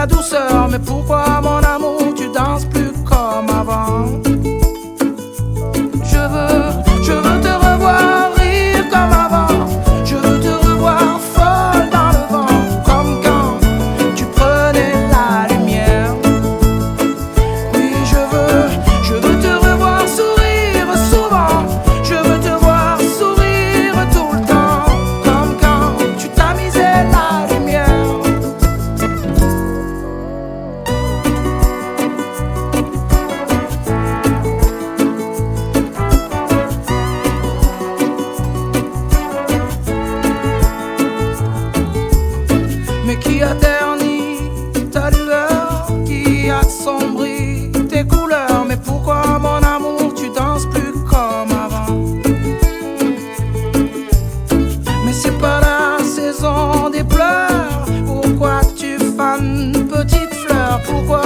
ta douceur. Mais pourquoi mon amour tu danses plus comme avant? Je veux te revoir rire comme avant. Je veux te revoir folle dans le vent, comme quand tu prenais la lumière. Oui, je veux te revoir sourire souvent. Je veux te voir sourire tout le temps, comme quand tu tamisais la lumière. Mais qui a terni ta lueur, qui a assombri tes couleurs? Mais pourquoi mon amour tu danses plus comme avant? Mais c'est pas la saison des pleurs. Pourquoi tu fanes petite fleur? Pourquoi